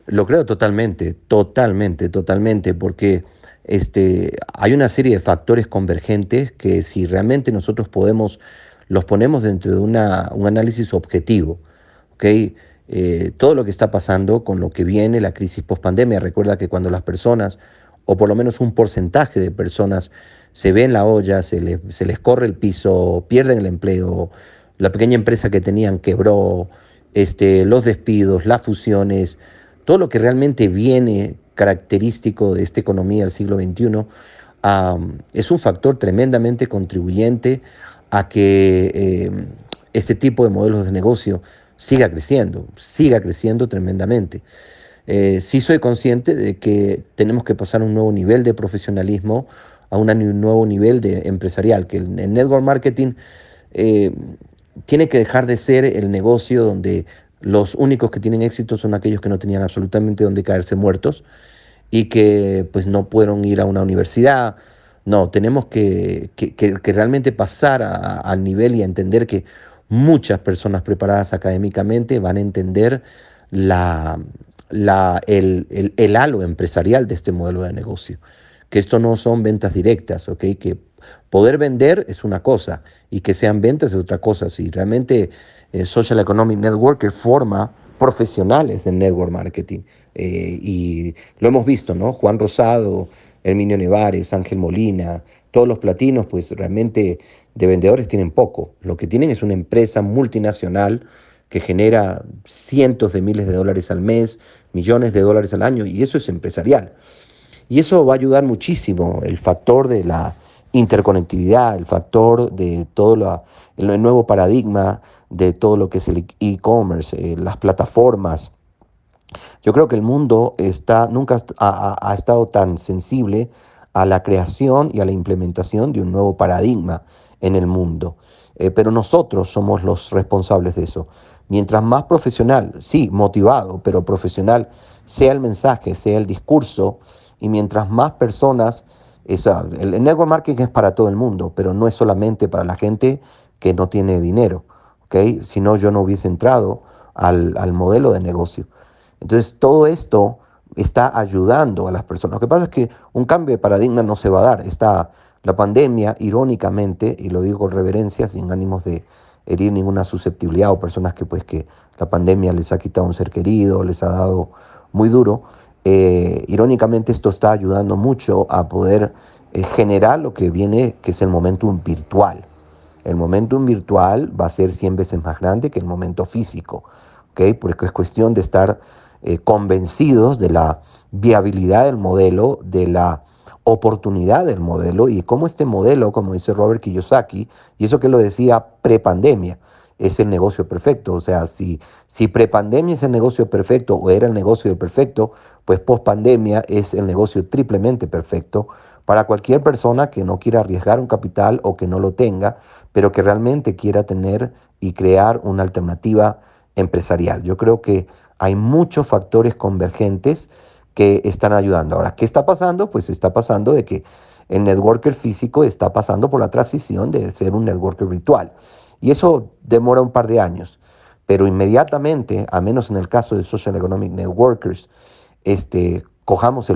Lo creo totalmente, totalmente, totalmente, porque hay una serie de factores convergentes que si realmente nosotros los ponemos dentro de un análisis objetivo, ¿ok? Todo lo que está pasando con lo que viene, la crisis post-pandemia, recuerda que cuando las personas, o por lo menos un porcentaje de personas, se ven la olla, se les corre el piso, pierden el empleo, la pequeña empresa que tenían quebró, los despidos, las fusiones, todo lo que realmente viene característico de esta economía del siglo XXI, es un factor tremendamente contribuyente a que este tipo de modelos de negocio siga creciendo tremendamente. Sí soy consciente de que tenemos que pasar a un nuevo nivel de profesionalismo, un nuevo nivel de empresarial, que el network marketing eh, tiene que dejar de ser el negocio donde los únicos que tienen éxito son aquellos que no tenían absolutamente donde caerse muertos y que pues no pudieron ir a una universidad. No, tenemos que realmente pasar al nivel y a entender que muchas personas preparadas académicamente van a entender la, el halo empresarial de este modelo de negocio. Que esto no son ventas directas, ¿ok? Que poder vender es una cosa y que sean ventas es otra cosa. Si realmente Social Economic Networker forma profesionales de network marketing. Y lo hemos visto, ¿no? Juan Rosado, Herminio Nevares, Ángel Molina, todos los platinos, pues realmente de vendedores tienen poco. Lo que tienen es una empresa multinacional que genera cientos de miles de dólares al mes, millones de dólares al año, y eso es empresarial. Y eso va a ayudar muchísimo, el factor de la interconectividad, el factor de todo el nuevo paradigma de todo lo que es el e-commerce, las plataformas. Yo creo que el mundo nunca ha estado tan sensible a la creación y a la implementación de un nuevo paradigma en el mundo. Pero nosotros somos los responsables de eso. Mientras más profesional, sí, motivado, pero profesional sea el mensaje, sea el discurso, y mientras más personas, el network marketing es para todo el mundo, pero no es solamente para la gente que no tiene dinero, ¿ok? Si no, yo no hubiese entrado al modelo de negocio. Entonces, todo esto está ayudando a las personas. Lo que pasa es que un cambio de paradigma no se va a dar. La pandemia, irónicamente, y lo digo con reverencia, sin ánimos de herir ninguna susceptibilidad o personas que la pandemia les ha quitado un ser querido, les ha dado muy duro. Irónicamente, esto está ayudando mucho a poder generar lo que viene, que es el momentum virtual. El momentum virtual va a ser 100 veces más grande que el momento físico, ¿ok? Porque es cuestión de estar convencidos de la viabilidad del modelo, de la oportunidad del modelo y cómo este modelo, como dice Robert Kiyosaki, y eso que lo decía prepandemia, es el negocio perfecto. O sea, si prepandemia es el negocio perfecto o era el negocio perfecto, pues pospandemia es el negocio triplemente perfecto para cualquier persona que no quiera arriesgar un capital o que no lo tenga, pero que realmente quiera tener y crear una alternativa empresarial. Yo creo que hay muchos factores convergentes que están ayudando. Ahora, ¿qué está pasando? Pues está pasando de que el networker físico está pasando por la transición de ser un networker virtual. Y eso demora un par de años. Pero inmediatamente, a menos en el caso de Social Economic Networkers, cojamos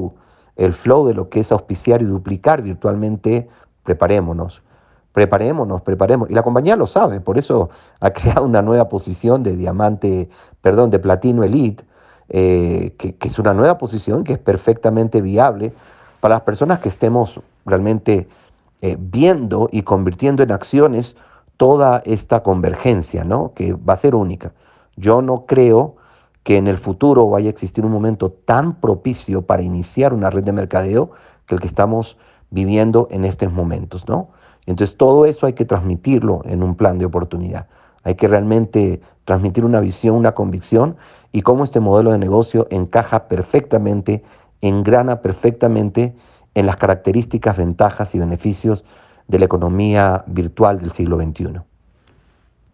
el flow de lo que es auspiciar y duplicar virtualmente, preparémonos. Preparemos. Y la compañía lo sabe, por eso ha creado una nueva posición de de platino elite, que es una nueva posición que es perfectamente viable para las personas que estemos realmente viendo y convirtiendo en acciones toda esta convergencia, ¿no? Que va a ser única. Yo no creo que en el futuro vaya a existir un momento tan propicio para iniciar una red de mercadeo que el que estamos viviendo en estos momentos, ¿no? Entonces todo eso hay que transmitirlo en un plan de oportunidad. Hay que realmente transmitir una visión, una convicción y cómo este modelo de negocio encaja perfectamente, engrana perfectamente en las características, ventajas y beneficios de la economía virtual del siglo XXI.